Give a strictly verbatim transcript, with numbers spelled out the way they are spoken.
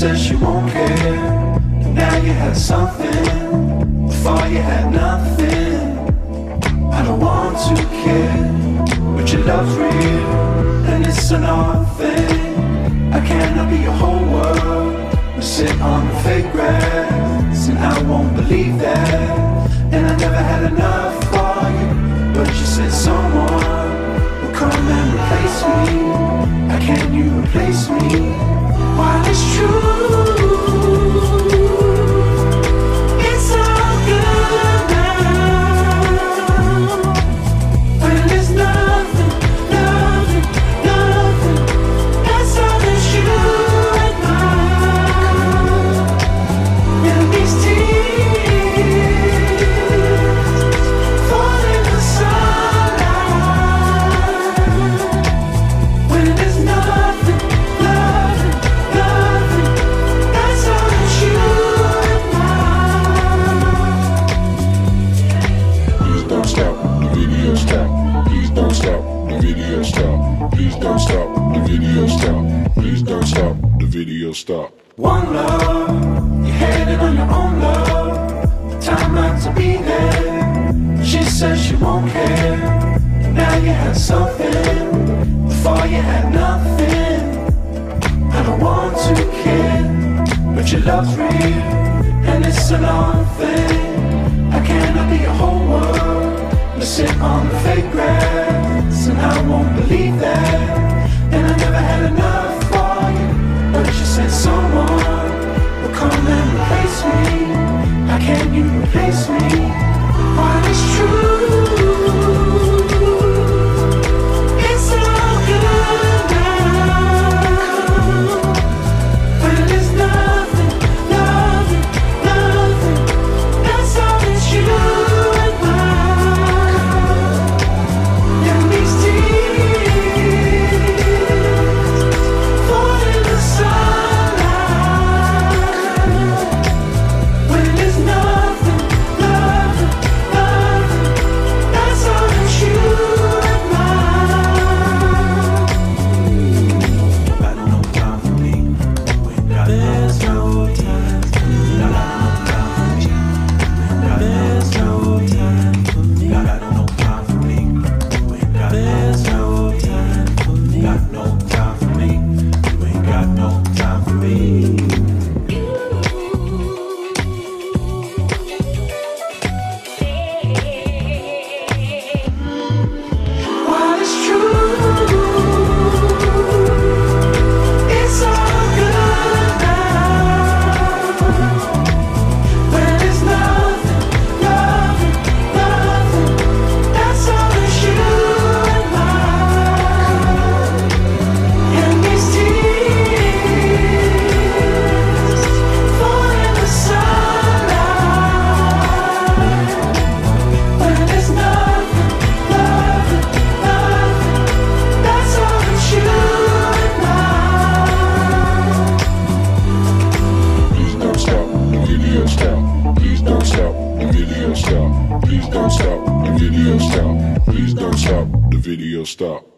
says she won't care. Now you had something, before you had nothing. I don't want to care, but your love's real, and it's an odd thing. I cannot be your whole world, we sit on the fake grass, and I won't believe that. And I never had enough for you, but you said someone will come and replace me. How can you replace me? While it's true, it's all good now. When there's nothing, nothing, nothing, that's all that you admire. And these tears fall in the sunlight. When there's nothing, nothing, nothing, that's all that you admire. Please don't stop, the video stop. Please don't stop, the video stop. Please don't stop, the video stop. Please don't stop, the video stop. One love, you're headed on your own love. The time not to be there. She says she won't care. Now you had something, before you had nothing. I don't want to care, but your love's real, and it's an odd thing. I cannot be your whole world, but sit on the fake grass, and I won't believe that. And I never had enough for you, but you said someone will come and replace me. How can you replace me? While it's true, it's all good now. When there's nothing, nothing, nothing, that's all that you admire. And these tears fall in the sunlight. When there's nothing, nothing, nothing, that's all that you admire. Got no time for me. We ain't got no time for me. Got no time for me. Got no time for me. We ain't got no time for me. Got no time for me. You ain't got no time for me. While it's true, it's all good now. When there's nothing, nothing, nothing, that's all that you admire. And these tears fall in the sunlight. When there's nothing, nothing, nothing, that's all that you admire. Please don't stop, the video stop. Please don't stop, the video stop. Please don't stop, the video stop. Please don't stop, the video stop.